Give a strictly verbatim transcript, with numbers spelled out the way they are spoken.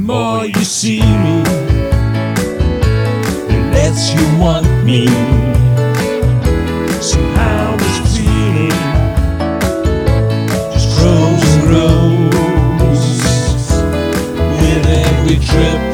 more you see me, the less you want me. Somehow this feeling just grows and grows with every trip.